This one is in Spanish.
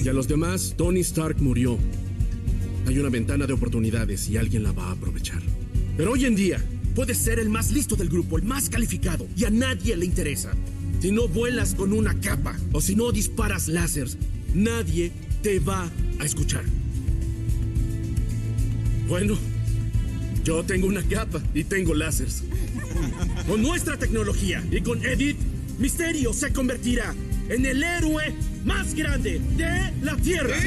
Y a los demás, Tony Stark murió. Hay una ventana de oportunidades y alguien la va a aprovechar. Pero hoy en día, puedes ser el más listo del grupo, el más calificado, y a nadie le interesa. Si no vuelas con una capa o si no disparas láseres, nadie te va a escuchar. Bueno, yo tengo una capa y tengo láseres. Con nuestra tecnología y con Edith, Mysterio se convertirá en el héroe más grande de la Tierra.